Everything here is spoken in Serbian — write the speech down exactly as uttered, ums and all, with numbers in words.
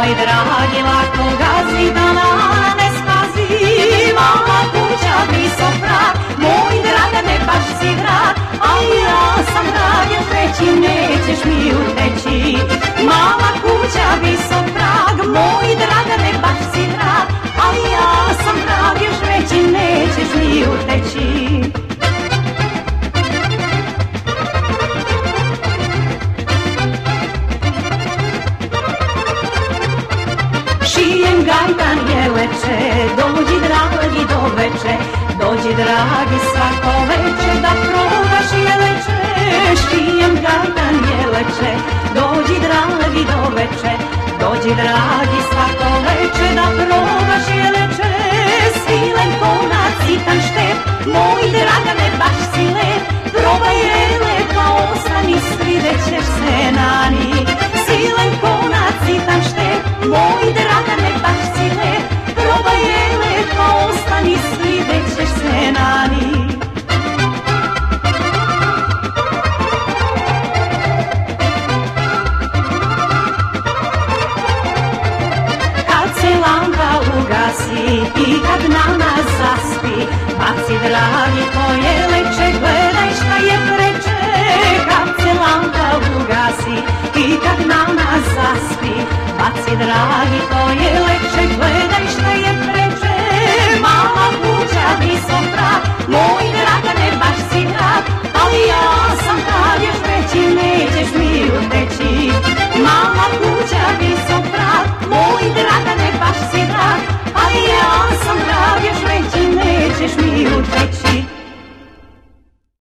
moj dragi, lako gazi da nas ne spazi. Mala kuća, visok prag, moj Dragane baš si drag, a ja sam drag jer treći nećeš mi uteći. Mala kuća, visok prag, moj Dragane baš si drag, a ja sam drag jer treći nećeš mi uteći. Šijem gajtan jeleče, dođi dragi do veče, dođi dragi svako veče da probaš jeleče. Šijem gajtan jeleče, dođi dragi do veče, dođi dragi svako veče da probaš jeleče. Svilen konac, sitan štep, moj Dragane baš si lep, probaj jele pa ostani, svidjet ćeš se na njih. Svilen konac, sitan štep, moj Dragane baš si lep, probaj jele pa ostani, svidjet ćeš se na njih. Kad se lampa ugasi i kad na nas zaspi, baci dragi to jeleče, gledaj šta je preče. Kad se lampa ugasi i kad na nas zaspi, baci dragi